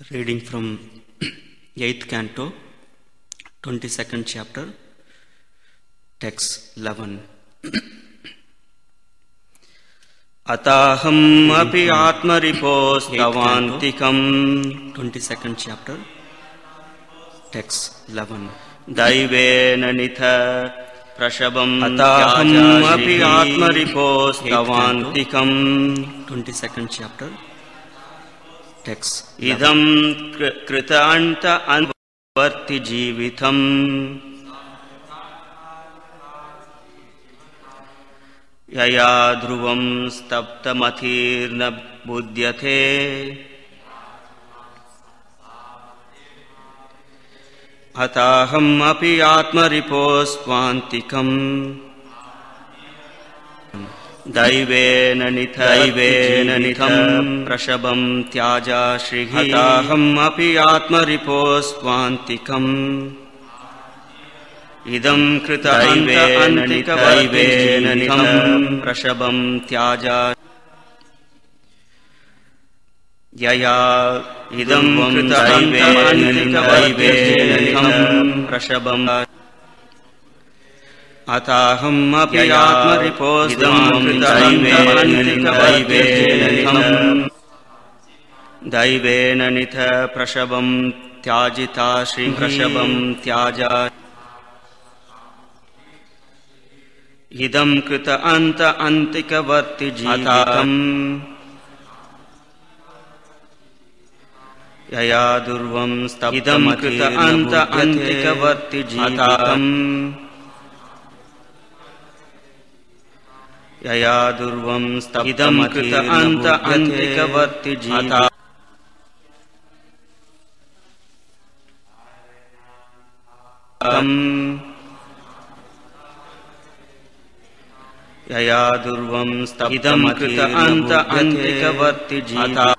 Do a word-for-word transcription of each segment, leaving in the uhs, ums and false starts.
Reading from eighth canto, twenty-second chapter, text eleven. Ataham api atmariposthavantikam. twenty-second chapter, text eleven. Daivena nitha prashabam ataham api atmariposthavantikam. twenty-second chapter, text idam krita anta anvarti jeevitham yaya dhruvam staptamathirna buddhyate ataham api atmaripostvantikam Daivena nitha Daivena nitham prashabam tyaja shrihi ataham api atmaripostvantikam idam krita anta antika Daivena nitham prashabam tyaja yaya idam krita anta antika Daivena nitham prashabam ataham api atmariposthavantikam daivena nitha prashabam tyajita shri prashabam tyaja idam krita anta antika varti jeevitham yaya durvam staptam krita anta antika varti jeevitham yaya durvam staptam krita anta antika varti jeevitham yaya durvam staptam krita anta antika varti jeevitham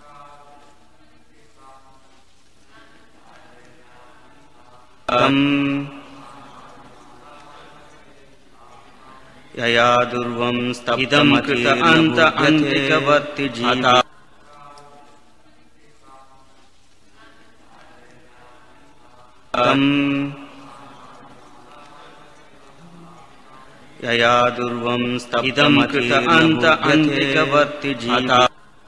yaya durvam staptam krita anta antika varti jeevitham yaya durvam staptam krita anta antika varti jeevitham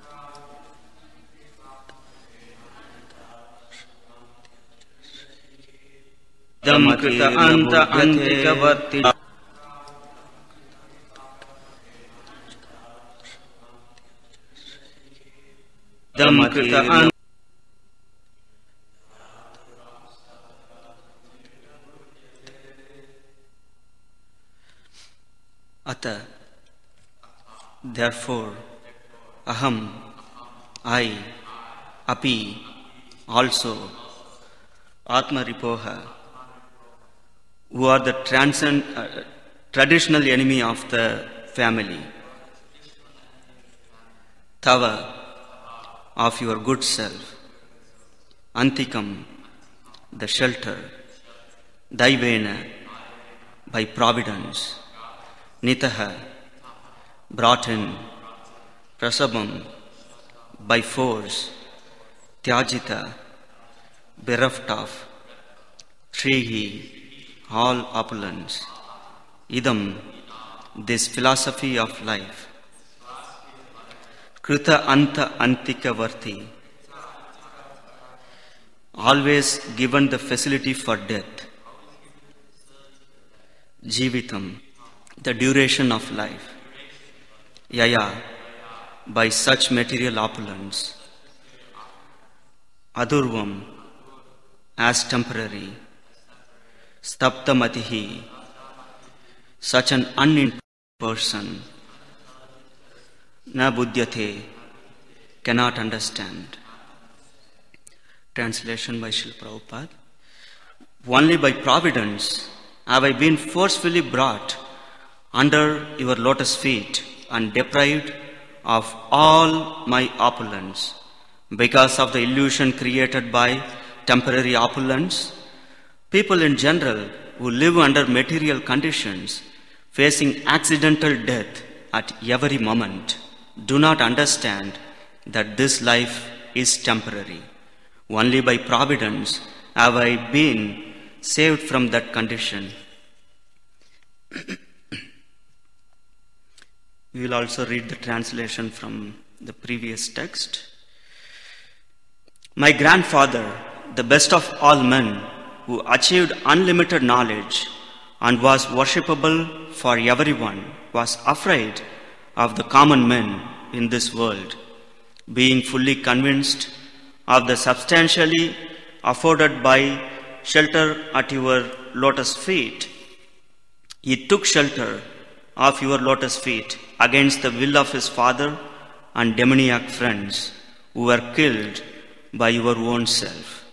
idam krita anta antika varti idam krita anta Ata, therefore, aham, I, api, also, atmaripoha, who are the transcend, uh, traditional enemy of the family, tava, of your good self, antikam, the shelter, daivena, by providence, nitaha, brought in, prasabam, by force, tyajita, bereft of, shrihi, all opulence, idam, this philosophy of life, krita anta antika varti, always given the facility for death, jeevitham, the duration of life, yaya, by such material opulence, adurvam, as temporary, staptamatihi, such an unintelligent person, na buddhyate, cannot understand. Translation by Srila Prabhupada. Only by providence have I been forcefully brought under your lotus feet and deprived of all my opulence. Because of the illusion created by temporary opulence, people in general who live under material conditions, facing accidental death at every moment, do not understand that this life is temporary. Only by providence have I been saved from that condition. We will also read the translation from the previous text. My grandfather, the best of all men, who achieved unlimited knowledge and was worshipable for everyone, was afraid of the common men in this world. Being fully convinced of the substantially afforded by shelter at your lotus feet, he took shelter of your lotus feet against the will of his father and demoniac friends who were killed by your own self.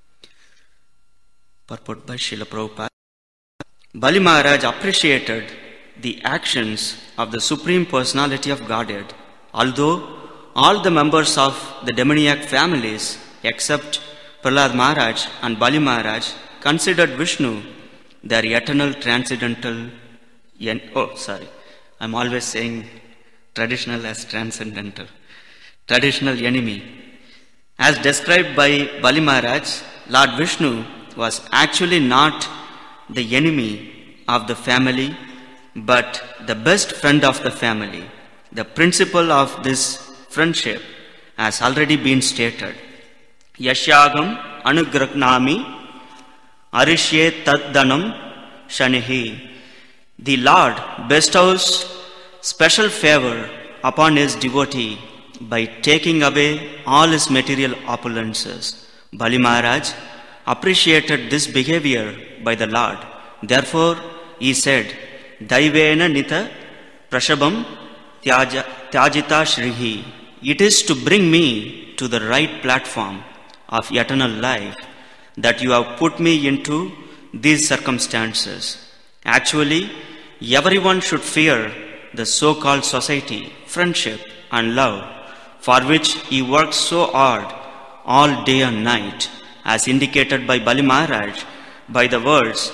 Purport by Srila Prabhupada. Bali Maharaj appreciated the actions of the Supreme Personality of Godhead, although all the members of the demoniac families except Prahlad Maharaj and Bali Maharaj considered Vishnu their eternal transcendental en- oh sorry I'm always saying traditional as transcendental traditional enemy. As described by Bali Maharaj, Lord Vishnu was actually not the enemy of the family but the best friend of the family. The principle of this friendship has already been stated. Yashyagam anugrahnami arishye taddanam shanihi. The Lord bestows special favor upon his devotee by taking away all his material opulences. Bali Maharaj appreciated this behavior by the Lord. Therefore, he said, Daivena nita prashabam tyajita shrihi. It is to bring me to the right platform of eternal life that you have put me into these circumstances. Actually, everyone should fear the so-called society, friendship and love, for which he works so hard all day and night, as indicated by Bali Maharaj by the words,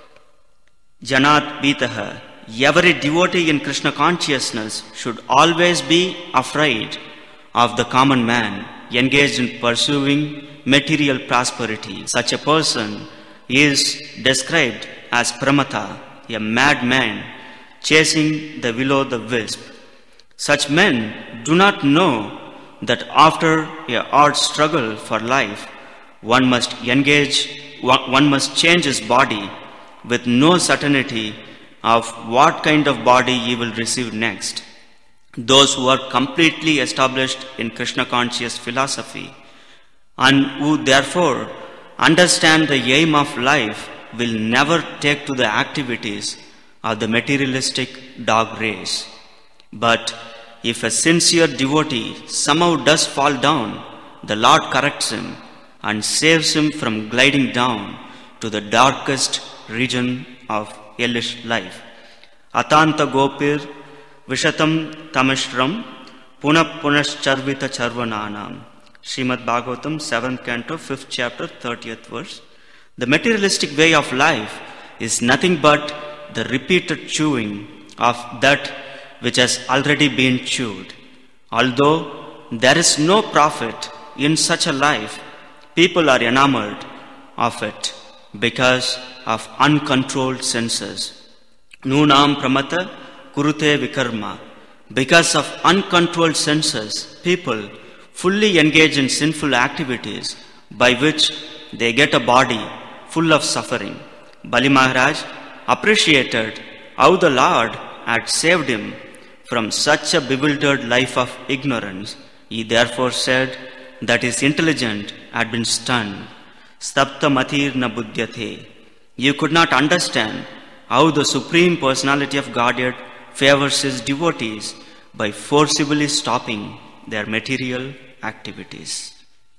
Janat Bitaha. Every devotee in Krishna consciousness should always be afraid of the common man engaged in pursuing material prosperity. Such a person is described as Pramata, a madman chasing the will-o'-the-wisp. Such men do not know that after a hard struggle for life, one must engage, one must change his body with no certainty of what kind of body he will receive next. Those who are completely established in Krishna conscious philosophy and who therefore understand the aim of life will never take to the activities of the materialistic dog race. But if a sincere devotee somehow does fall down, the Lord corrects him and saves him from gliding down to the darkest region of hellish life. Atanta gopir vishatam tamishram punap punascharvita charvananam. Srimad Bhagavatam, seventh canto, fifth chapter, thirtieth verse. The materialistic way of life is nothing but the repeated chewing of that which has already been chewed. Although there is no profit in such a life, people are enamored of it because of uncontrolled senses. Nunam pramata kurute vikarma. Because of uncontrolled senses, people fully engage in sinful activities by which they get a body full of suffering. Bali Maharaj appreciated how the Lord had saved him from such a bewildered life of ignorance. He therefore said that his intelligence had been stunned. Stapta matir na buddhyate. You could not understand how the Supreme Personality of Godhead favors his devotees by forcibly stopping their material activities.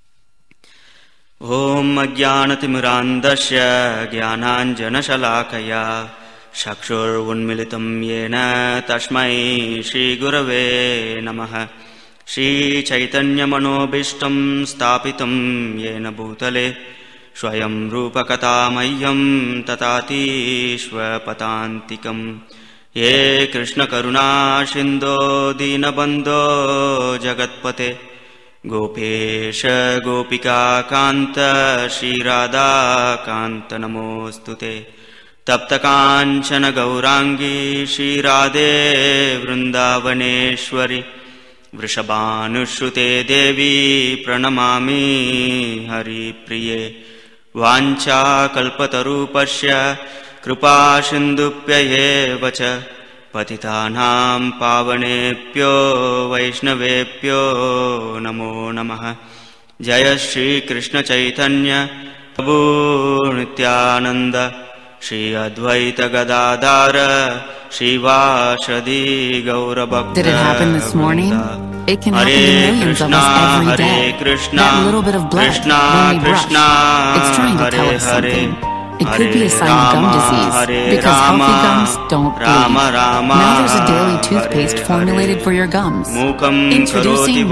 Om Ajnanatimirandasya Jnananjana Shalakaya Shakshur Unmilitam Yena Tashmai Shri Gurave Namaha. Shri Chaitanya Manobishtam Stapitam Yena Bhutale Swayam Rupa Katamayyam Tatati Shvapatantikam. Ye Krishna Karuna Shindo Dinabandho Jagatpate Gopesh गोपिका कांत श्री राधा कांत नमोस्तुते तप्त कांचन गौरांगी श्री राधे वृंदावनेश्वरी वृषभानुश्रुते देवी प्रणमामि हरिप्रिये वाञ्छाकल्पतरूपस्य कृपा सिन्धुभ्यैव च पतितानां पावनेभ्यो वैष्णवेभ्यो नमो नमः। जय श्री कृष्ण चैतन्य प्रभु Nityanand Shri Advaita Gadadhar श्रीवासदि गौरभक्त। Did it happen this morning? It can happen to millions of us every day. That little bit of blood when we brush, it's trying to tell us something. It could be a sign of gum disease, because healthy gums don't bleed. Now there's a daily toothpaste formulated for your gums. Introducing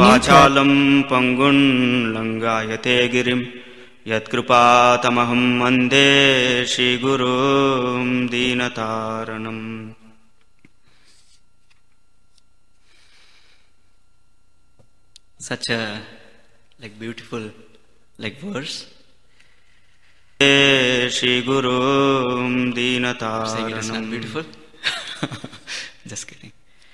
Nutra. यत्कृपातमहं वन्दे श्रीगुरुं दीनतारणम्। Such a like beautiful like verse. श्रीगुरुं दीनतारणम्. Saying it is not beautiful. Just kidding.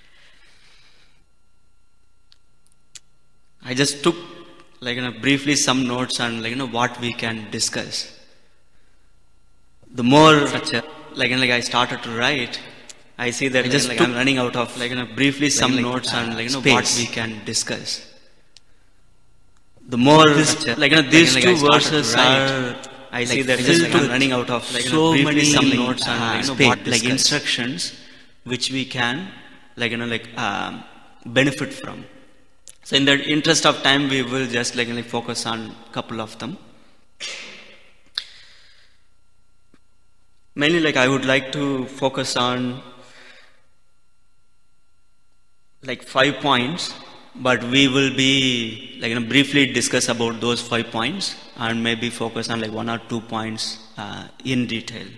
I just took like you know briefly some notes on like you know what we can discuss. The more such a, like you know, like I started to write, I see that I just like, I'm running out of like you know briefly some like, notes like, uh, on like you know space. What we can discuss. The more this, like you know these like, two like verses are, I see like, that just like, I'm running out of like you know so briefly some notes on uh, like you know space, what like instructions which we can like you know like um, benefit from. So in the interest of time, we will just like, like focus on a couple of them. Mainly like I would like to focus on like five points, but we will be like you know, briefly discuss about those five points and maybe focus on like one or two points uh, in detail.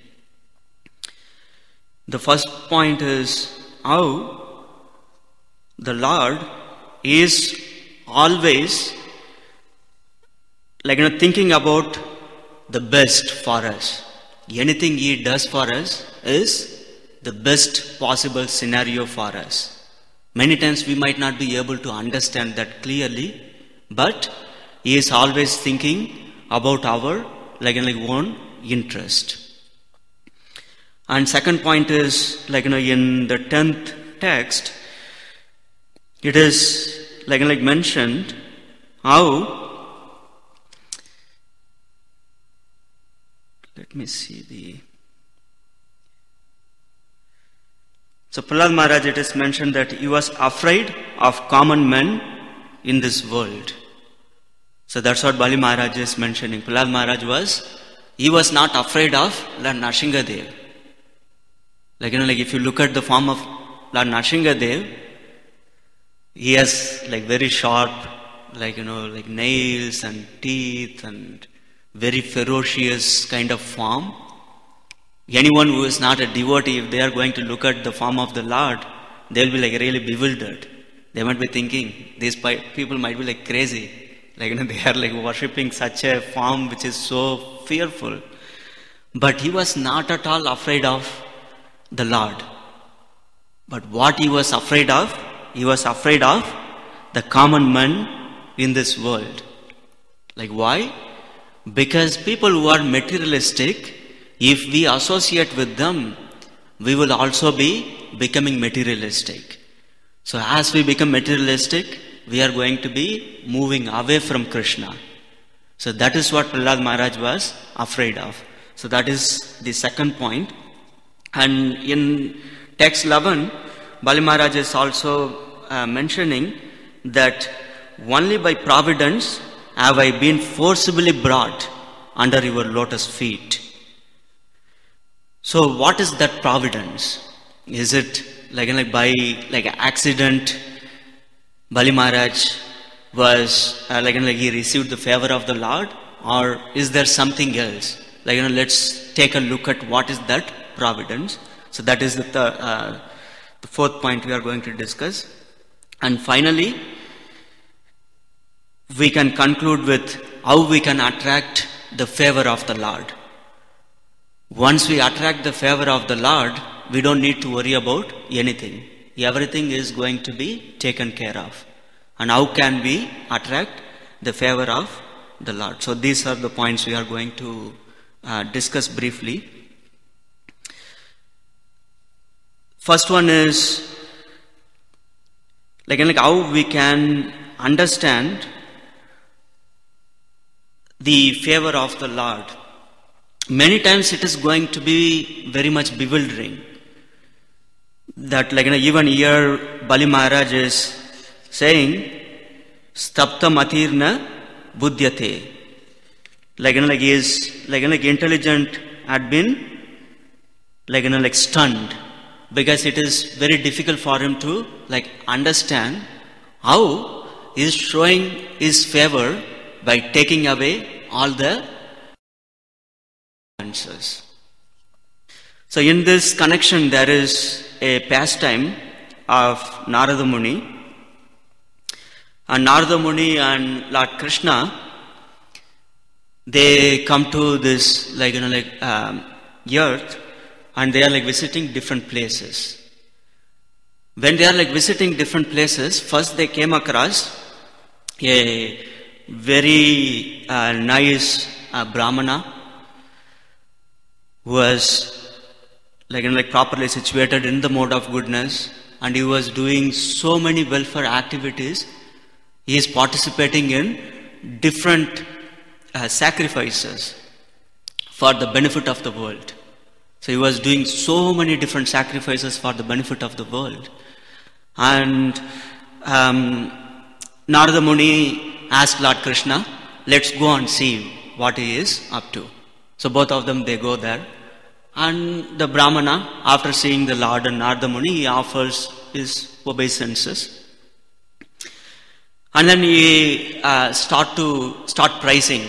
The first point is how the Lord is always like you know thinking about the best for us. Anything He does for us is the best possible scenario for us. Many times we might not be able to understand that clearly, but He is always thinking about our like, you know, like own interest. And second point is like you know in the tenth text, it is like like mentioned how, let me see the, so Prahlad Maharaj, it is mentioned that he was afraid of common men in this world. So that's what Bali Maharaj is mentioning. Prahlad Maharaj was, he was not afraid of Lord Nrsingadev. Like you know, like if you look at the form of Lord Nrsingadev, he has like very sharp, like you know, like nails and teeth and very ferocious kind of form. Anyone who is not a devotee, if they are going to look at the form of the Lord, they will be like really bewildered. They might be thinking, these people might be like crazy. Like you know, they are like worshipping such a form which is so fearful. But he was not at all afraid of the Lord. But what he was afraid of, he was afraid of the common man in this world. Like why? Because people who are materialistic, if we associate with them, we will also be becoming materialistic. So as we become materialistic, we are going to be moving away from Krishna. So that is what Prahlad Maharaj was afraid of. So that is the second point. And in text eleven, Bali Maharaj is also uh, mentioning that only by providence have I been forcibly brought under your lotus feet. So what is that providence? Is it like, like by like accident Bali Maharaj was uh, like, like he received the favor of the Lord, or is there something else? Like you know, let's take a look at what is that providence. So that is the, th- uh, the fourth point we are going to discuss. And finally, we can conclude with how we can attract the favor of the Lord. Once we attract the favor of the Lord, we don't need to worry about anything. Everything is going to be taken care of. And how can we attract the favor of the Lord? So these are the points we are going to uh, discuss briefly. First one is like, like how we can understand the favor of the Lord. Many times it is going to be very much bewildering. That like, you know, even here Bali Maharaj is saying, Stapta matirna buddhyate. Like, you know, like he is, like, you know, like intelligent had been, like, you know, like stunned. Because it is very difficult for him to, like, understand how he is showing his favor by taking away all the answers. So in this connection, there is a pastime of Narada Muni. And Narada Muni and Lord Krishna, they come to this, like, you know, like um, earth, and they are like visiting different places. When they are like visiting different places, first they came across a very uh, nice uh, Brahmana who was like, you know, like properly situated in the mode of goodness, and he was doing so many welfare activities. He is participating in different uh, sacrifices for the benefit of the world. So he was doing so many different sacrifices for the benefit of the world. And um, Narada Muni asked Lord Krishna, let's go and see what he is up to. So both of them, they go there. And the Brahmana, after seeing the Lord and Narada Muni, he offers his obeisances. And then he uh, start to start praising.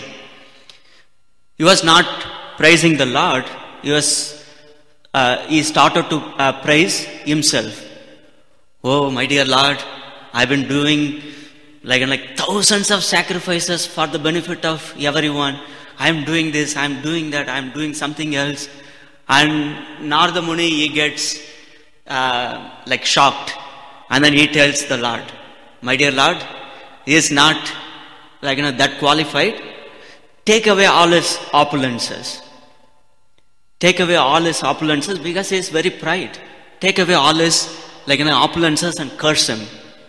He was not praising the Lord. He was uh, he started to uh, praise himself. Oh, my dear Lord, I've been doing like like thousands of sacrifices for the benefit of everyone. I'm doing this. I'm doing that. I'm doing something else. And Narada Muni, he gets uh, like shocked, and then he tells the Lord, my dear Lord, he is not like, you know, that qualified. Take away all his opulences. Take away all his opulences because he is very pride. Take away all his like, you know, opulences and curse him.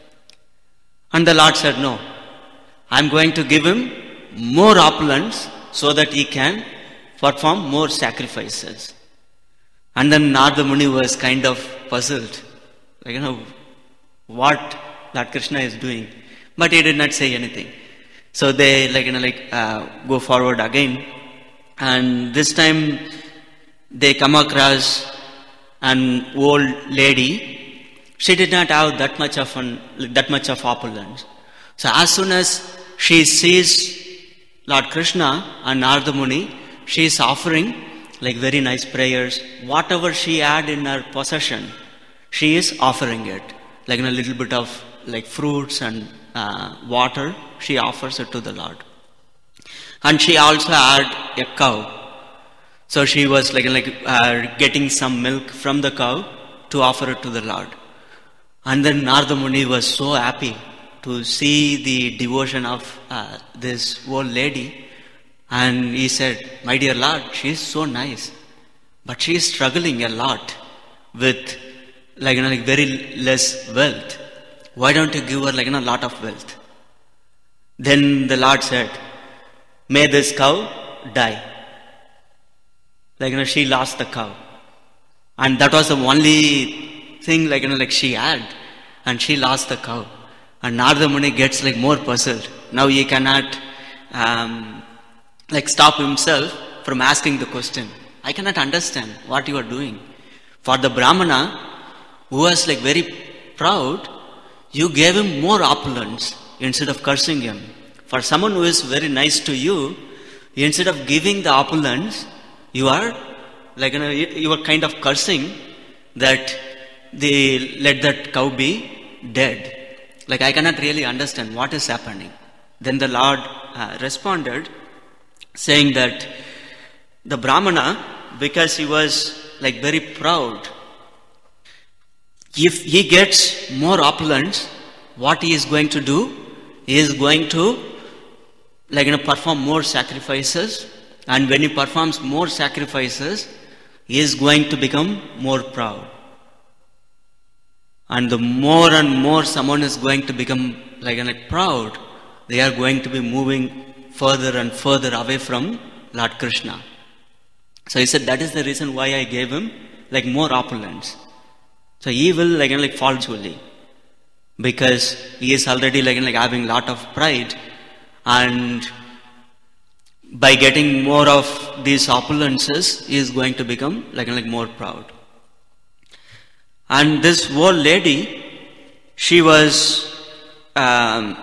And the Lord said, no, I'm going to give him more opulence so that he can perform more sacrifices. And then Narada Muni was kind of puzzled, like, you know, what Lord Krishna is doing. But he did not say anything. So they, like, you know, like uh, go forward again. And this time they come across an old lady. She did not have that much of an, that much of opulence. So as soon as she sees Lord Krishna and Narada Muni, she is offering like very nice prayers. Whatever she had in her possession, she is offering it. Like in a little bit of like fruits and uh, water, she offers it to the Lord. And she also had a cow. So she was like, like uh, getting some milk from the cow to offer it to the Lord. And then Narada Muni was so happy to see the devotion of uh, this old lady. And he said, my dear Lord, she is so nice, but she is struggling a lot with like, you know, like very less wealth. Why don't you give her like, you know, a lot of wealth? Then the Lord said, may this cow die. Like, you know, she lost the cow. And that was the only thing, like, you know, like she had. And she lost the cow. And Narada Muni gets like more puzzled. Now he cannot um, like stop himself from asking the question. I cannot understand what you are doing. For the Brahmana, who was like very proud, you gave him more opulence instead of cursing him. For someone who is very nice to you, instead of giving the opulence, you are like, you know, you are kind of cursing that they let that cow be dead. Like, I cannot really understand what is happening. Then the Lord uh, responded, saying that the Brahmana, because he was like very proud, if he gets more opulence, what he is going to do? He is going to like you know perform more sacrifices, and when he performs more sacrifices, he is going to become more proud. And the more and more someone is going to become like, you know, like proud, they are going to be moving further and further away from Lord Krishna. So he said that is the reason why I gave him like more opulence. So he will like, you know, like fall fully, because he is already like, you know, like having lot of pride, and by getting more of these opulences, he is going to become like, you know, like more proud. And this old lady, she was um,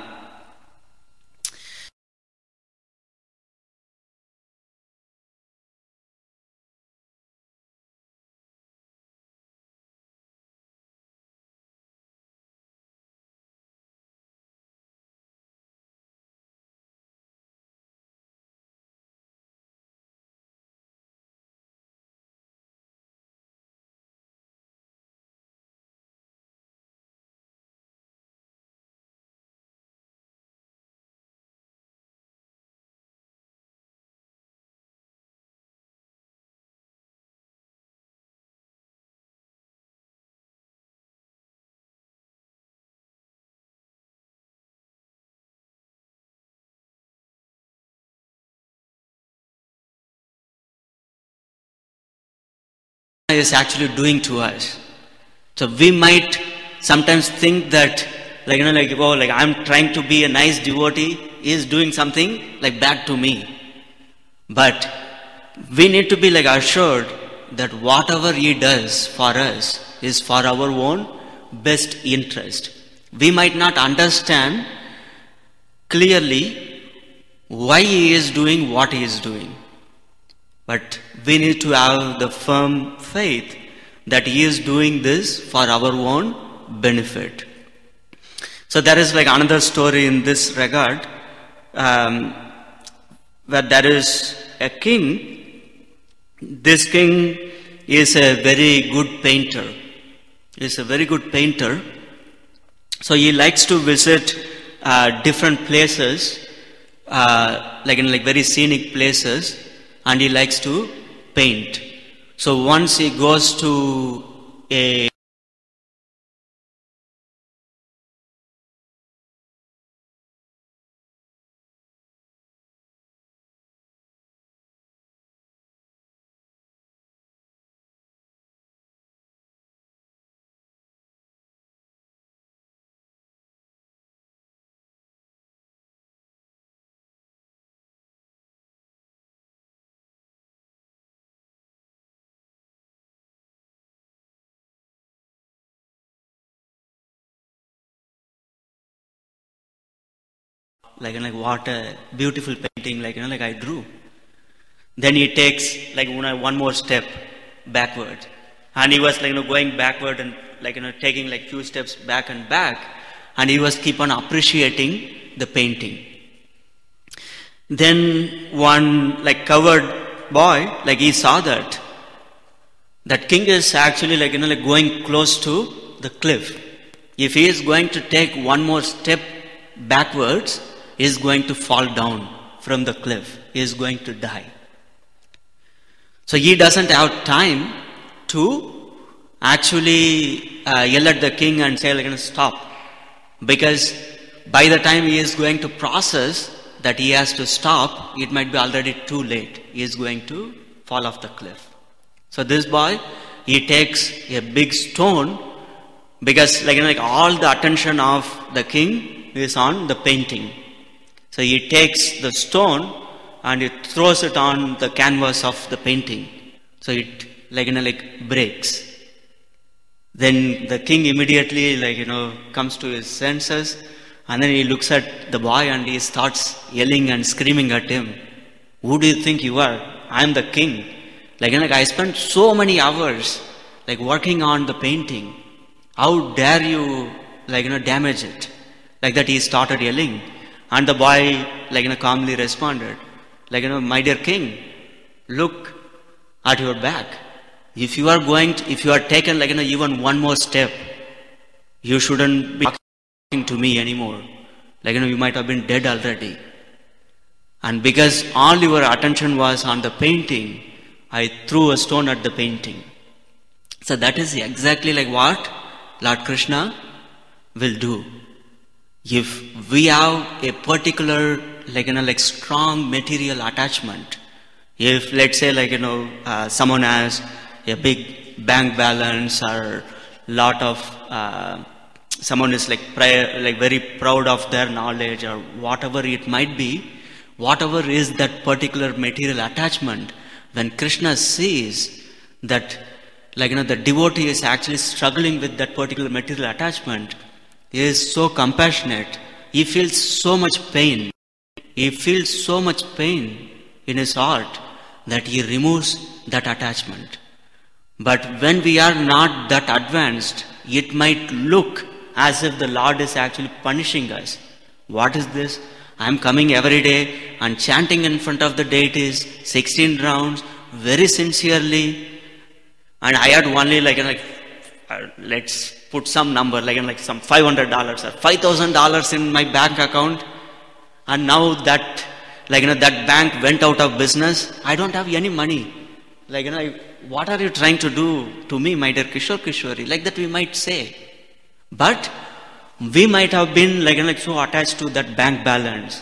is actually doing to us. So we might sometimes think that like, you know, like, oh, like I'm trying to be a nice devotee, he is doing something like bad to me. But we need to be like assured that whatever he does for us is for our own best interest. We might not understand clearly why he is doing what he is doing, but we need to have the firm faith that he is doing this for our own benefit. So there is like another story in this regard, um, where there is a king. This king is a very good painter. He is a very good painter. So he likes to visit uh, different places, uh, like in like very scenic places, and he likes to paint. So once he goes to a like, like what a beautiful painting, like, you know, like I drew. Then he takes like one more step backward, and he was like, you know, going backward and like, you know, taking like few steps back and back, and he was keep on appreciating the painting. Then one like covered boy, like he saw that that king is actually like, you know, like going close to the cliff. If he is going to take one more step backwards, he is going to fall down from the cliff. He is going to die. So he doesn't have time to actually uh, yell at the king and say, like, stop. Because by the time he is going to process that he has to stop, it might be already too late. He is going to fall off the cliff. So this boy, he takes a big stone, because like, you know, like all the attention of the king is on the painting. So he takes the stone and he throws it on the canvas of the painting. So it like, you know, like breaks. Then the king immediately like, you know, comes to his senses, and then he looks at the boy and he starts yelling and screaming at him. Who do you think you are? I am the king. Like, you know, like I spent so many hours like working on the painting. How dare you like, you know, damage it? Like that he started yelling. And the boy, like, you know, calmly responded, like, you know, my dear king, look at your back. If you are going, to, if you are taken, like, you know, even one more step, you shouldn't be talking to me anymore. Like, you know, you might have been dead already. And because all your attention was on the painting, I threw a stone at the painting. So that is exactly like what Lord Krishna will do. If we have a particular, like, you know, like strong material attachment, if let's say, like, you know, uh, someone has a big bank balance or lot of, uh, someone is like, pri- like very proud of their knowledge or whatever it might be, whatever is that particular material attachment, when Krishna sees that, like, you know, the devotee is actually struggling with that particular material attachment, he is so compassionate, he feels so much pain, he feels so much pain in his heart that he removes that attachment. But when we are not that advanced, it might look as if the Lord is actually punishing us. What is this? I am coming every day and chanting in front of the deities, sixteen rounds, very sincerely, and I had only, like, like uh, let's put some number, like, like some five hundred dollars or five thousand dollars in my bank account, and now that, like, you know, that bank went out of business, I don't have any money. Like, you know, I, what are you trying to do to me, my dear Kishore Kishori? Like that we might say. But we might have been, like, you know, like so attached to that bank balance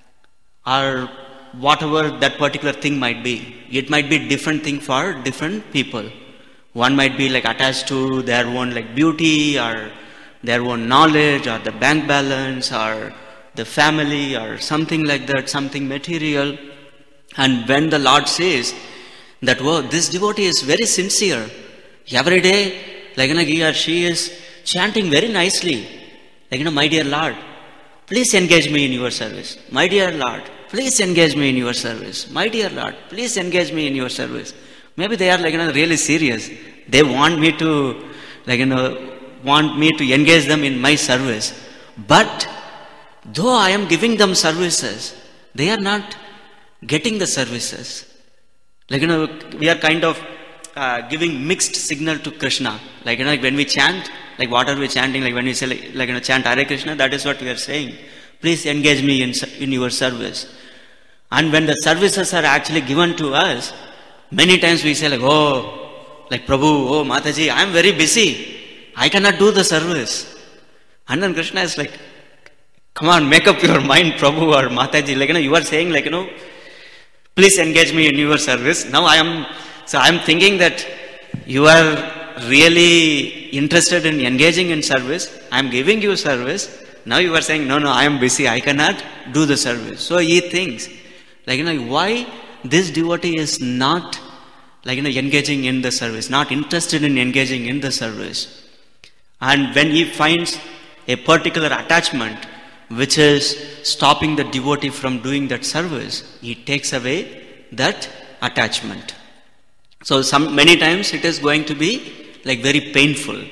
or whatever that particular thing might be. It might be different thing for different people. One might be like attached to their own like beauty or their own knowledge or the bank balance or the family or something like that, something material. And when the Lord says that, whoa, this devotee is very sincere. Every day, like, you know, he or she is chanting very nicely. Like, you know, my dear Lord, please engage me in your service. My dear Lord, please engage me in your service. My dear Lord, please engage me in your service. Maybe they are, like, you know, really serious. They want me to, like, you know, want me to engage them in my service. But though I am giving them services, they are not getting the services. Like, you know, we are kind of uh, giving mixed signal to Krishna. Like, you know, like when we chant, like what are we chanting? Like when we say, like, like you know, chant Hare Krishna, that is what we are saying. Please engage me in, in your service. And when the services are actually given to us, many times we say like, oh, like Prabhu, oh Mataji, I am very busy. I cannot do the service. And then Krishna is like, come on, make up your mind, Prabhu or Mataji. Like, you know, you are saying like, you know, please engage me in your service. Now I am, so I am thinking that you are really interested in engaging in service. I am giving you service. Now you are saying, no, no, I am busy. I cannot do the service. So he thinks, like, you know, why this devotee is not, like, you know, engaging in the service, not interested in engaging in the service. And when he finds a particular attachment which is stopping the devotee from doing that service, he takes away that attachment. So some many times it is going to be like very painful,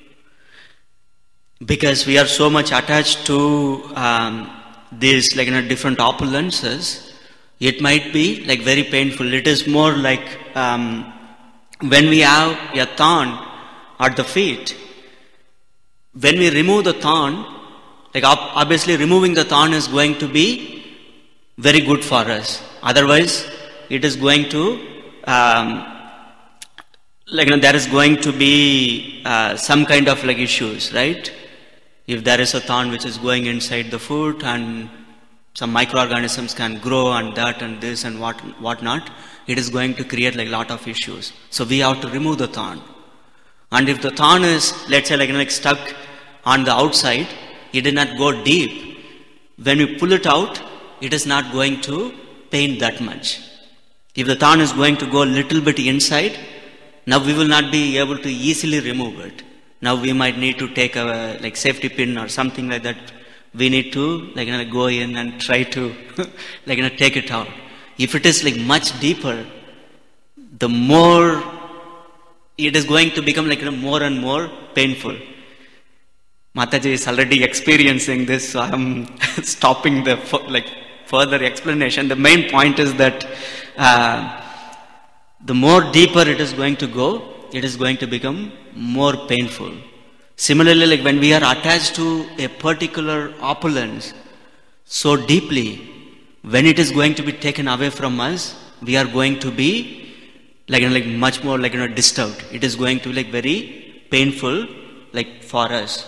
because we are so much attached to um, these, like, you know, different opulences. It might be like very painful. It is more like um, when we have a thorn at the feet. When we remove the thorn, like obviously removing the thorn is going to be very good for us. Otherwise, it is going to, um, like, you know, there is going to be uh, some kind of like issues, right? If there is a thorn which is going inside the foot and some microorganisms can grow and that and this and what what not, it is going to create like a lot of issues. So we have to remove the thorn. And if the thorn is, let's say, like, you know, like stuck on the outside, it did not go deep. When we pull it out, it is not going to pain that much. If the thorn is going to go a little bit inside, now we will not be able to easily remove it. Now we might need to take a like safety pin or something like that. We need to, like, you know, go in and try to like, you know, take it out. If it is like much deeper, the more it is going to become like, you know, more and more painful. Mataji is already experiencing this, so I'm stopping the like further explanation. The main point is that uh, the more deeper it is going to go, it is going to become more painful. Similarly, like when we are attached to a particular opulence so deeply, when it is going to be taken away from us, we are going to be like, you know, like much more like, you know, disturbed. It is going to be like very painful like for us.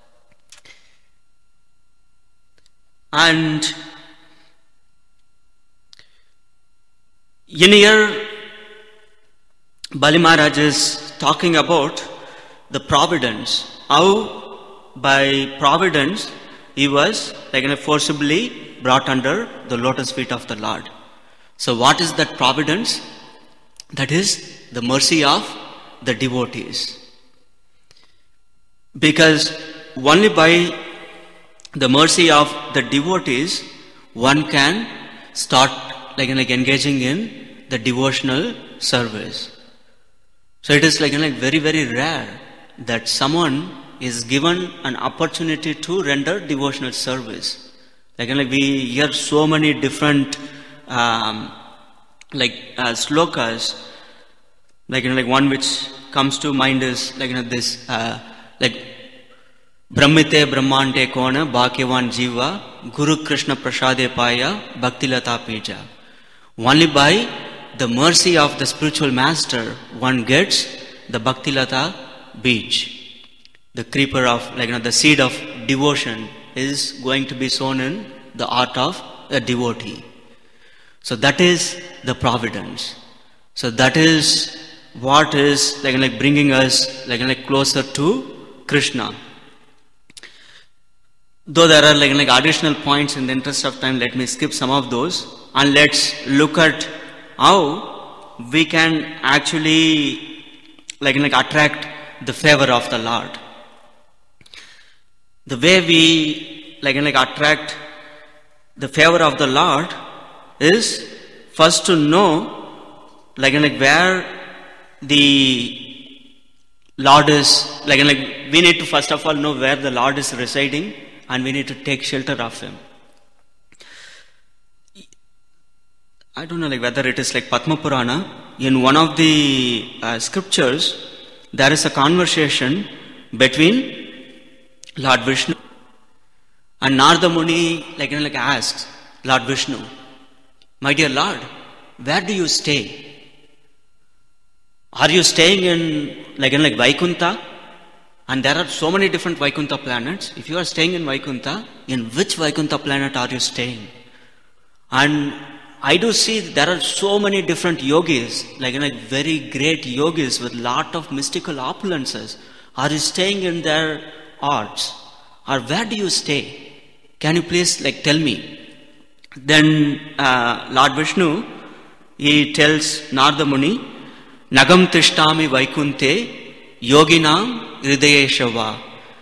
And in here, Bali Maharaj is talking about the providence. How by providence he was like, you know, forcibly brought under the lotus feet of the Lord. So what is that providence? That is the mercy of the devotees. Because only by the mercy of the devotees one can start like, like engaging in the devotional service. So it is like, like very very rare that someone is given an opportunity to render devotional service. Like, like we hear so many different um, like uh, slokas, like, you know, like one which comes to mind is like, you know, this uh, like Brahmite Brahmante Kona Bhakyavan Jiva Guru Krishna Prasade Paya Bhakti Lata Pija. Only by the mercy of the spiritual master one gets the Bhakti Lata Beach. The creeper of, like, you know, the seed of devotion is going to be sown in the heart of a devotee. So that is the providence. So that is what is like, like bringing us like, like closer to Krishna. Though there are like, like additional points, in the interest of time, let me skip some of those and let's look at how we can actually like, like attract the favor of the Lord. The way we like, like attract the favor of the Lord is first to know like, like where the Lord is, like, like we need to first of all know where the Lord is residing and we need to take shelter of Him. I don't know like whether it is like Padma Purana. In one of the uh, scriptures, there is a conversation between Lord Vishnu and Narada Muni, like, you know, like asks Lord Vishnu, my dear Lord, where do you stay? Are you staying in like, you know, like Vaikuntha? And there are so many different Vaikuntha planets. If you are staying in Vaikuntha, in which Vaikuntha planet are you staying? And I do see there are so many different yogis, like, you know, like very great yogis with lot of mystical opulences. Are you staying in their arts? Or where do you stay? Can you please like tell me? Then uh, Lord Vishnu, he tells Narada Muni, Nagam tishtami vaikunte yoginam hridayeshava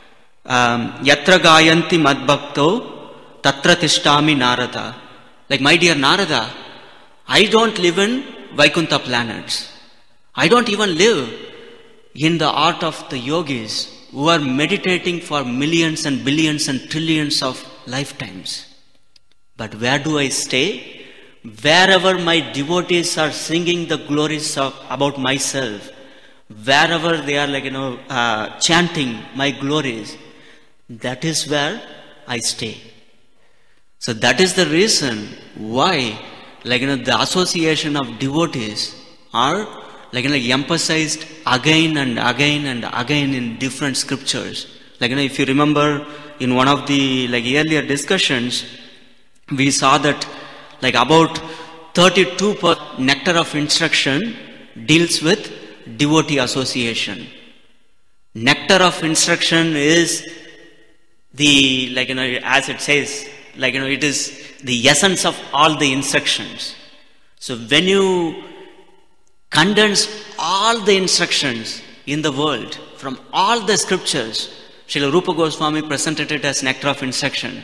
yatra gayanti madbhakto tatra tishtami Narada. Like, my dear Narada, I don't live in Vaikuntha planets. I don't even live in the art of the yogis who are meditating for millions and billions and trillions of lifetimes. But where do I stay? Wherever my devotees are singing the glories of, about myself, wherever they are like, you know, uh, chanting my glories, that is where I stay. So that is the reason why, like, you know, the association of devotees are like, you know, emphasized again and again and again in different scriptures. Like, you know, if you remember in one of the like earlier discussions, we saw that like about thirty-two percent nectar of instruction deals with devotee association. Nectar of instruction is the, like, you know, as it says, like, you know, it is the essence of all the instructions. So when you condense all the instructions in the world from all the scriptures, Srila Rupa Goswami presented it as nectar of instruction.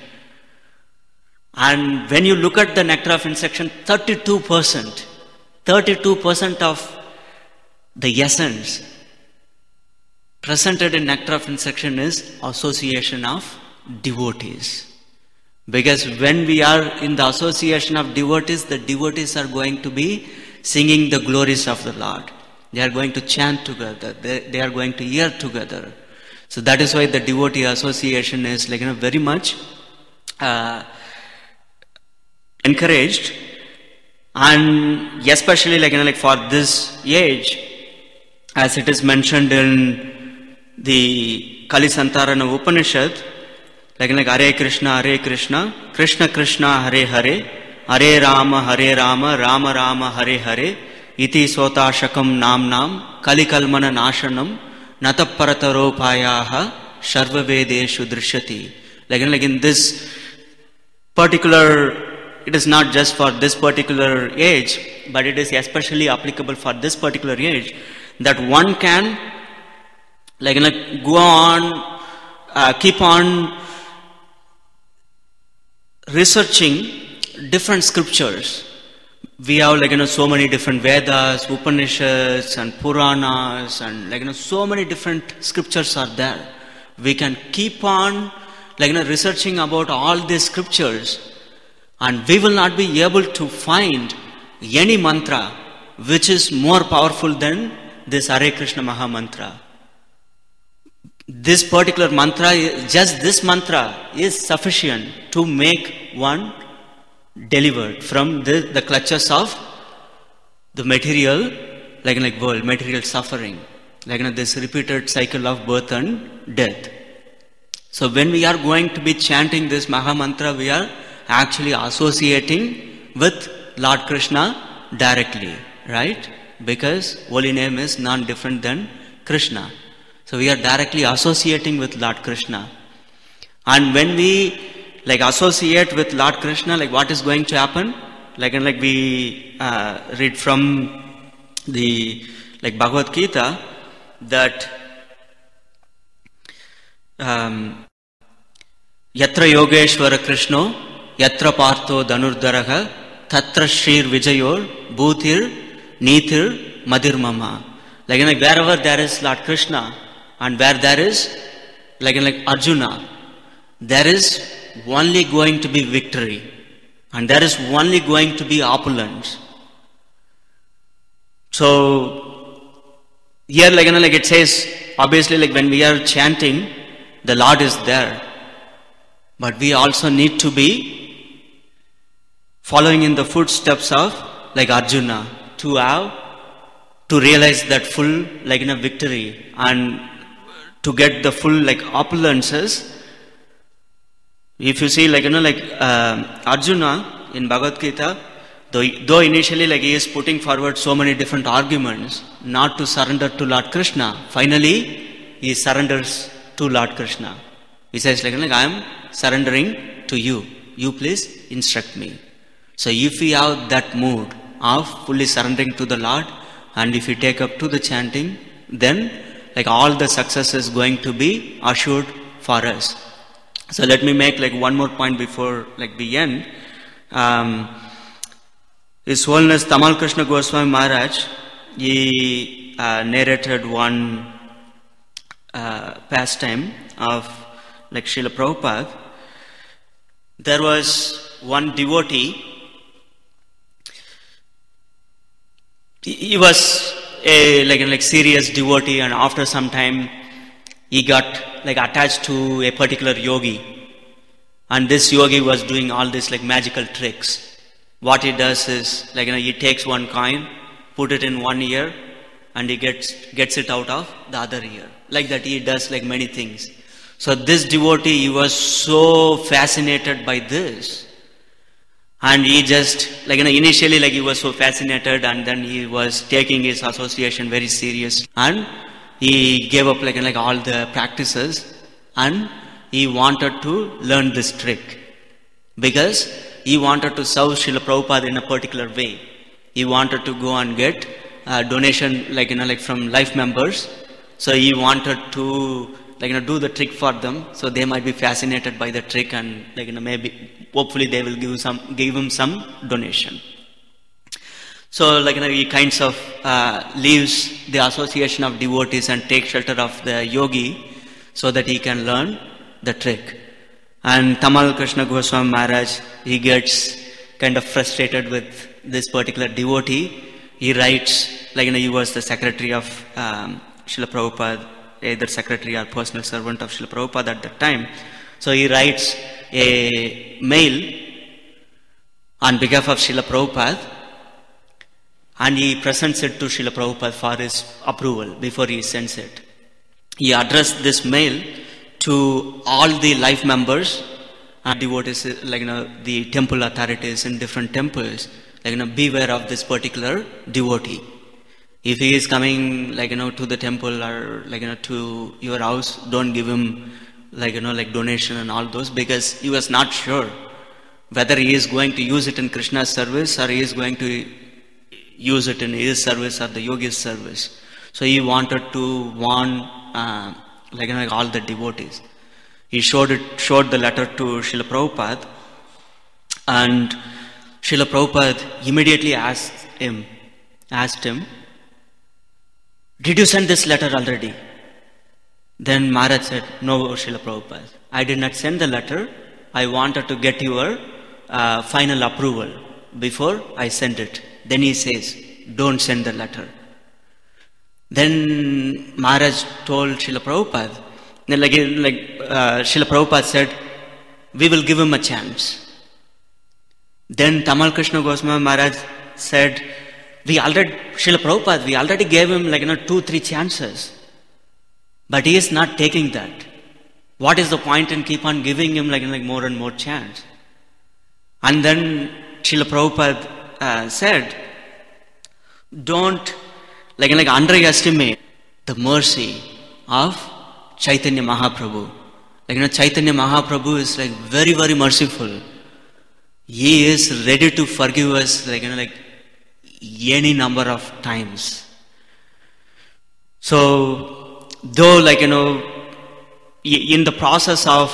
And when you look at the nectar of instruction, thirty-two percent, thirty-two percent of the essence presented in Nectar of Instruction is association of devotees. Because when we are in the association of devotees, the devotees are going to be singing the glories of the Lord. They are going to chant together. They, they are going to hear together. So that is why the devotee association is like, you know, very much uh, encouraged. And especially like, you know, like for this age, as it is mentioned in the Kali Santarana Upanishad, like, like Hare Krishna, Hare Krishna, Krishna Krishna, Hare Hare, Hare Rama, Hare Rama, Rama Rama, Hare Hare, Iti Sota Shakam Nam Nam, Kali Kalmana Nashanam, Natapparataropayaha, Sharva Vedeshu Drishyati. Like, like in this particular, it is not just for this particular age, but it is especially applicable for this particular age, that one can, like, you know, go on, uh, keep on researching different scriptures. We have, like, you know, so many different Vedas, Upanishads and Puranas, and, like, you know, so many different scriptures are there. We can keep on, like, you know, researching about all these scriptures, and we will not be able to find any mantra which is more powerful than this Hare Krishna Maha Mantra. This particular mantra, just this mantra is sufficient to make one delivered from the, the clutches of the material, like, like world, material suffering, like, you know, this repeated cycle of birth and death. So when we are going to be chanting this Maha Mantra, we are actually associating with Lord Krishna directly, right? Because holy name is none different than Krishna. So we are directly associating with Lord Krishna. And when we like associate with Lord Krishna, like what is going to happen? Like, and like we uh, read from the like Bhagavad Gita that um, Yatra Yogeshwara Krishno, Yatra Partho Dhanurdharaha, Tatra Shrir Vijayor, Bhutir, Nitir, Madhir Mama. Like, like wherever there is Lord Krishna and where there is like, like Arjuna, there is only going to be victory, and there is only going to be opulence. So here, like, you know, like it says, obviously, like when we are chanting, the Lord is there, but we also need to be following in the footsteps of like Arjuna to have to realize that full like, you know, victory, and to get the full like opulences. If you see, like, you know, like uh, Arjuna in Bhagavad Gita, though, though initially like he is putting forward so many different arguments not to surrender to Lord Krishna, finally he surrenders to Lord Krishna. He says, like, like I am surrendering to you. You please instruct me. So if we have that mood of fully surrendering to the Lord, and if we take up to the chanting, then like all the success is going to be assured for us. So let me make like one more point before like we end. Um, His Holiness Tamal Krishna Goswami Maharaj, he uh, narrated one uh, pastime of like Srila Prabhupada. There was one devotee. He, he was a like like serious devotee, and after some time he got like attached to a particular yogi, and this yogi was doing all these like magical tricks. What he does is like, you know, he takes one coin, put it in one ear, and he gets gets it out of the other ear. Like that he does like many things. So this devotee, he was so fascinated by this, and he just like, you know, initially like he was so fascinated, and then he was taking his association very serious, and he gave up like, like all the practices, and he wanted to learn this trick because he wanted to serve Srila Prabhupada in a particular way. He wanted to go and get a donation like, you know, like from life members. So he wanted to like, you know, do the trick for them, so they might be fascinated by the trick, and like, you know, maybe hopefully they will give some give him some donation. So, like, you know, he kinds of uh, leaves the association of devotees and takes shelter of the yogi so that he can learn the trick. And Tamal Krishna Goswami Maharaj, he gets kind of frustrated with this particular devotee. He writes, like, you know, he was the secretary of um, Srila Prabhupada, either secretary or personal servant of Srila Prabhupada at that time. So he writes a mail on behalf of Srila Prabhupada, and he presents it to Srila Prabhupada for his approval before he sends it. He addressed this mail to all the life members and devotees, like, you know, the temple authorities in different temples, like, you know, beware of this particular devotee. If he is coming, like, you know, to the temple or, like, you know, to your house, don't give him, like, you know, like donation and all those, because he was not sure whether he is going to use it in Krishna's service or he is going to use it in his service or the yogi's service. So he wanted to warn, uh, like, you know, like all the devotees. He showed it, showed the letter to Srila Prabhupada, and Srila Prabhupada immediately asked him, asked him, did you send this letter already? Then Maharaj said, no, Srila Prabhupada, I did not send the letter. I wanted to get your uh, final approval before I send it. Then he says, don't send the letter. Then Maharaj told Srila Prabhupada, then like, like uh, Srila Prabhupada said, we will give him a chance. Then Tamal Krishna Goswami Maharaj said, we already, Srila Prabhupada, we already gave him, like, you know, two, three chances. But he is not taking that. What is the point in keep on giving him, like, like more and more chance? And then Srila Prabhupada uh, said, don't, like, like underestimate the mercy of Chaitanya Mahaprabhu. Like, you know, Chaitanya Mahaprabhu is, like, very, very merciful. He is ready to forgive us, like, you know, like any number of times. So, though, like, you know, in the process of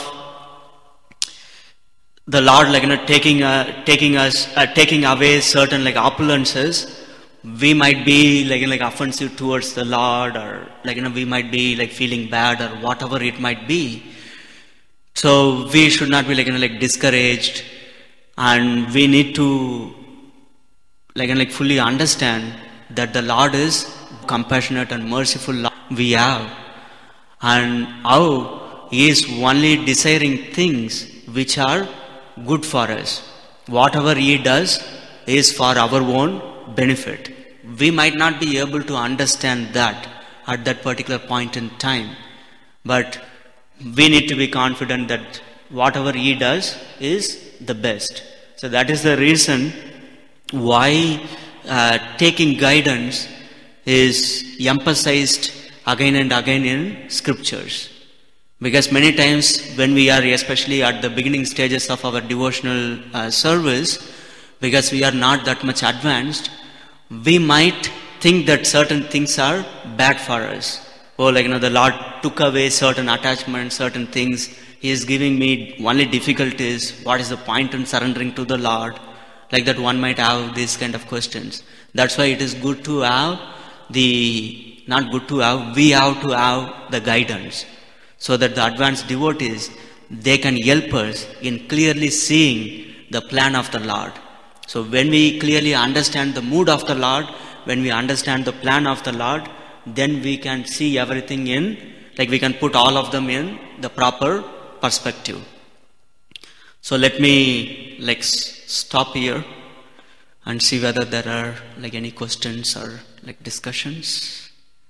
the Lord, like, you know, taking uh, taking us, uh, taking away certain, like, opulences, we might be, like, you know, like offensive towards the Lord, or, like, you know, we might be, like, feeling bad, or whatever it might be. So we should not be, like, you know, like discouraged, and we need to, like, you know, like fully understand that the Lord is compassionate and merciful Lord we have, and how He is only desiring things which are good for us. Whatever He does is for our own benefit. We might not be able to understand that at that particular point in time, but we need to be confident that whatever He does is the best. So that is the reason why uh, taking guidance is emphasized again and again in scriptures. Because many times when we are, especially at the beginning stages of our devotional uh, service, because we are not that much advanced, we might think that certain things are bad for us. Oh, like, you know, the Lord took away certain attachments, certain things. He is giving me only difficulties. What is the point in surrendering to the Lord? Like that, one might have these kind of questions. That's why it is good to have the, not good to have, we have to have the guidance, so that the advanced devotees, they can help us in clearly seeing the plan of the Lord. So when we clearly understand the mood of the Lord, when we understand the plan of the Lord, then we can see everything in, like we can put all of them in the proper perspective. So let me like stop here and see whether there are like any questions or like discussions.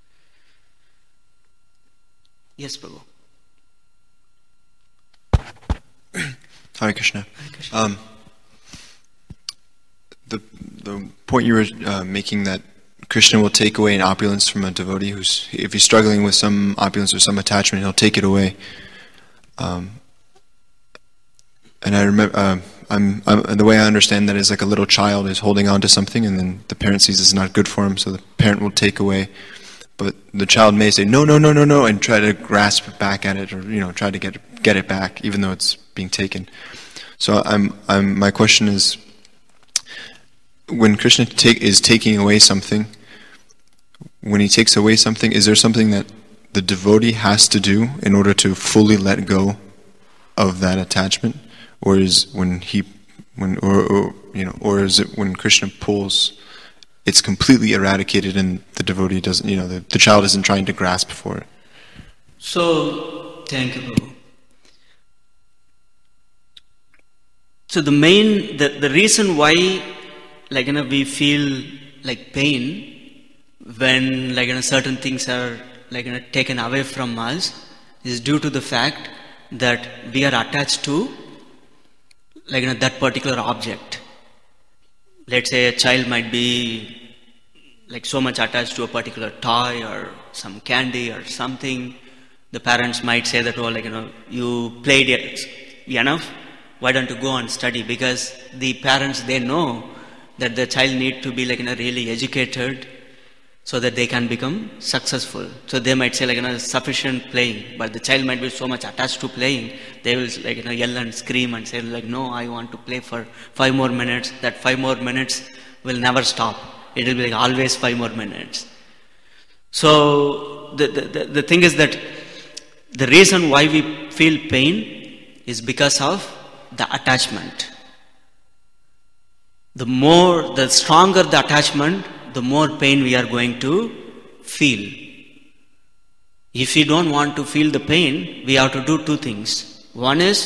Yes, Prabhu. Hare Krishna. Hare Krishna. Um, the the point you were uh, making, that Krishna will take away an opulence from a devotee who's, if he's struggling with some opulence or some attachment, he'll take it away. Um, and I remember, uh, I'm, I'm the way I understand that is like a little child is holding on to something, and then the parent sees it's not good for him, so the parent will take away. But the child may say no, no, no, no, no, and try to grasp back at it, or you know, try to get get it back, even though it's being taken. So I'm, I'm my question is, when Krishna take, is taking away something, when he takes away something, is there something that the devotee has to do in order to fully let go of that attachment, or is when he, when or, or you know, or is it when Krishna pulls, it's completely eradicated and the devotee doesn't, you know, the, the child isn't trying to grasp for it? So, thank you, Prabhu. So the main, the, the reason why, like, you know, we feel like pain when, like, you know, certain things are, like, you know, taken away from us is due to the fact that we are attached to, like, you know, that particular object. Let's say a child might be like so much attached to a particular toy or some candy or something. The parents might say that, oh, like, you know, you played it enough, why don't you go and study? Because the parents, they know that the child need to be, like, you know, really educated so that they can become successful. So they might say, like, you know, sufficient playing, but the child might be so much attached to playing, they will, like, you know, yell and scream and say, like, no, I want to play for five more minutes. That five more minutes will never stop. It will be like always five more minutes. So the, the, the, the thing is that the reason why we feel pain is because of the attachment. The more, the stronger the attachment, the more pain we are going to feel. If we don't want to feel the pain, we have to do two things. One is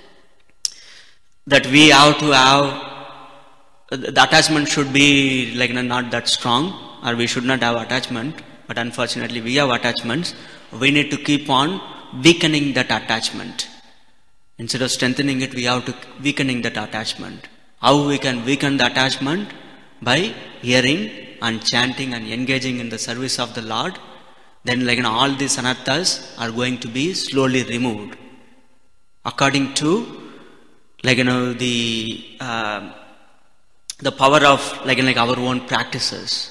that we have to have, the attachment should be, like, not that strong, or we should not have attachment, but unfortunately we have attachments. We need to keep on weakening that attachment. Instead of strengthening it, we have to weakening that attachment. How we can weaken the attachment? By hearing and chanting and engaging in the service of the Lord. Then, like, you know, all these anarthas are going to be slowly removed according to, like, you know, the uh, the power of, like, like our own practices.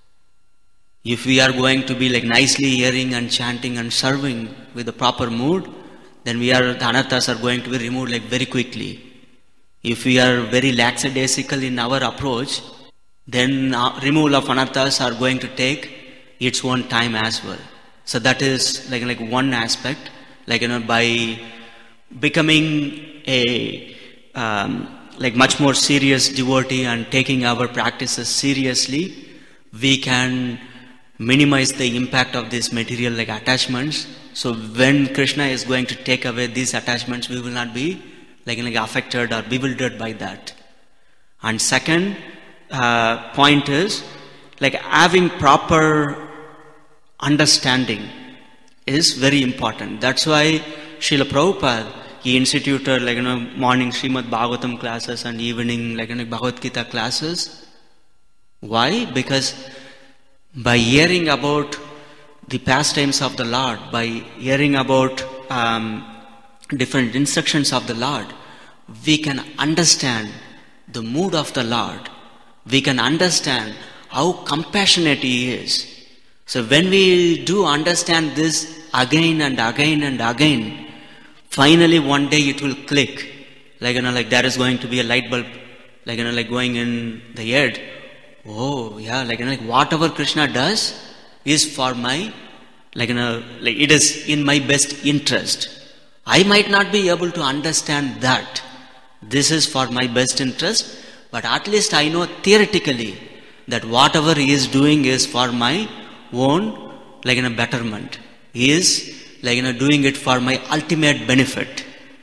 If we are going to be, like, nicely hearing and chanting and serving with the proper mood, then we are, the anarthas are going to be removed, like, very quickly. If we are very lackadaisical in our approach, then uh, removal of anarthas are going to take its own time as well. So that is, like, like one aspect, like, you know, by becoming a um, like much more serious devotee and taking our practices seriously, we can minimize the impact of these material, like, attachments. So when Krishna is going to take away these attachments, we will not be, like, like affected or bewildered by that. And second uh, point is, like, having proper understanding is very important. That's why Srila Prabhupada, he instituted, like, you know, morning Srimad Bhagavatam classes and evening, like, you know, Bhagavad Gita classes. Why? Because by hearing about the pastimes of the Lord, by hearing about um, different instructions of the Lord, we can understand the mood of the Lord. We can understand how compassionate He is. So when we do understand this again and again and again, finally one day it will click. Like, you know, like there is going to be a light bulb, like, you know, like going in the head. Oh, yeah, like, you know, like whatever Krishna does is for my, like, you know, like it is in my best interest. I might not be able to understand that this is for my best interest, but at least I know theoretically that whatever He is doing is for my own, like, you know, betterment. He is, like, you know, doing it for my ultimate benefit.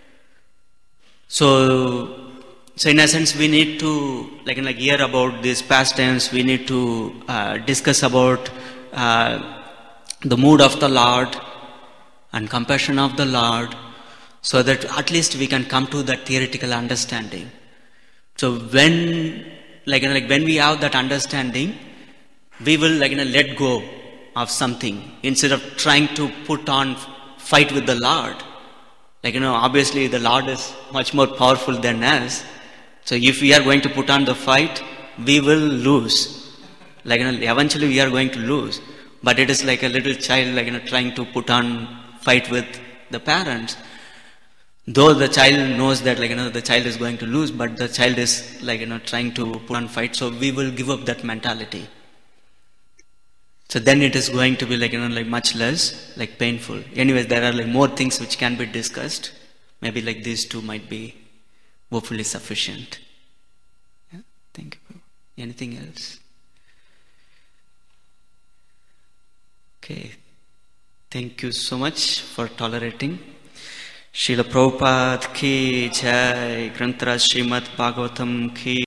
So, so in a sense, we need to, like, like hear about these pastimes. We need to uh, discuss about uh, the mood of the Lord and compassion of the Lord, so that at least we can come to that theoretical understanding. So when, like, like when we have that understanding, we will, like, you know, let go of something instead of trying to put on fight with the Lord. Like, you know, obviously the Lord is much more powerful than us. So if we are going to put on the fight, we will lose. Like, you know, eventually we are going to lose. But it is like a little child, like, you know, trying to put on fight with the parents. Though the child knows that, like, you know, the child is going to lose, but the child is, like, you know, trying to put on fight, so we will give up that mentality. So then it is going to be, like, you know, like much less, like, painful. Anyways, there are, like, more things which can be discussed. Maybe, like, these two might be hopefully sufficient. Yeah, thank you. Anything else? Okay. Thank you so much for tolerating. Srila Prabhupada ki jai, Granth Raj Srimad Bhagavatam ki